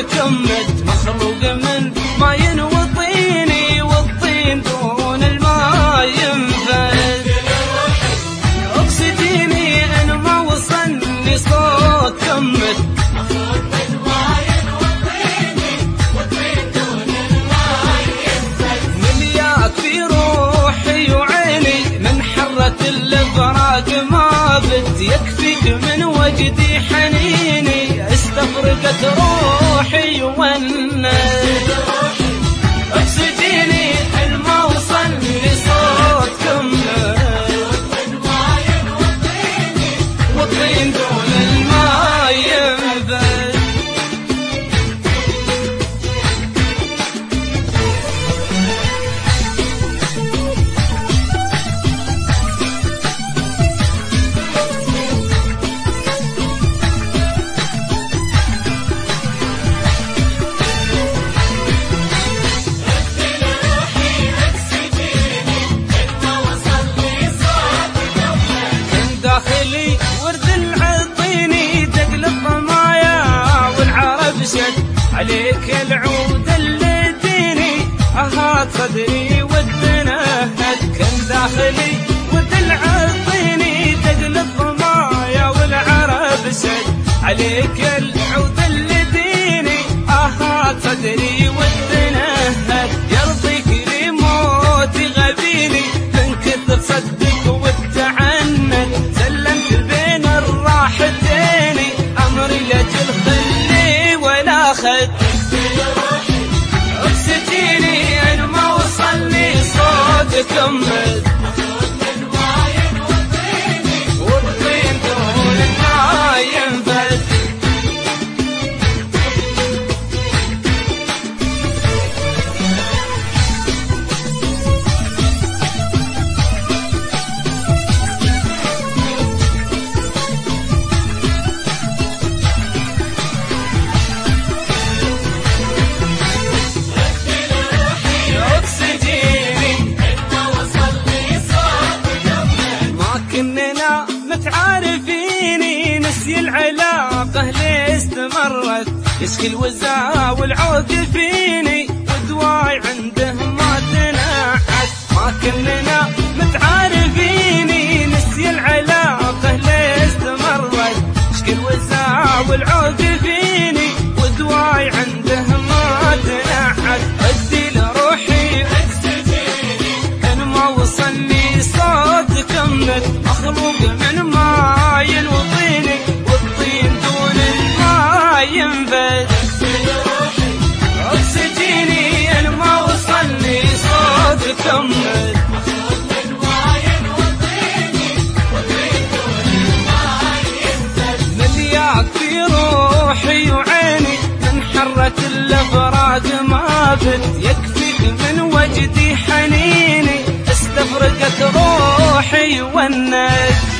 كمد مخلوق من ماي وطيني، والطين دون الماء ينفد. اكسجيني ان ما وصلني صوت كمد مخلوق من ماي وطيني، والطين دون الماء ينفد. ملياك في روحي وعيني من حرة الفراق ما بد، يكفيك من وجدي حنيني استفرقت روحي والناس. اكسجيني الما وصلني صوت كمد والطين دون الماء ينفد. داخلي ورد العطيني تقلب ضمايا والعرب شد عليك العود اللي اديني اهات صدري والتنهد. كان داخلي ورد العطيني تقلب ضمايا والعرب شد عليك العود اللي اديني اهات صدري والتنهد. يرضيك لي موتي غبيني من كثر صدق والتعنت، سلمت بين الراحتين امري لاجل خلي ولا خد. اكسجيني ان ما وصلني صوت كمد والطين دون الماء ينفد. كننا متعارفيني نسي العلاقة ليه استمرت، يشكي الوزا والعوق فيني ودواي عنده ما تنحت. ما كننا متعارفيني نسي العلاقة ليه استمرت، يشكي الوزا والعوق فيني ودواي عنده ما تنحت. ادي لروحي ان ما وصلني صوت كمد مخلوق من ماي وطيني، والطين دون الماء ينفد. اكسجيني ان ما وصلني صوت كمد مخلوق من ماي وطيني، والطين دون الماء ينفد. ملياك في روحي وعيني من حرة الافراق ما بد، يكفيك من وجدي حنيني استفرقت روحي والناس.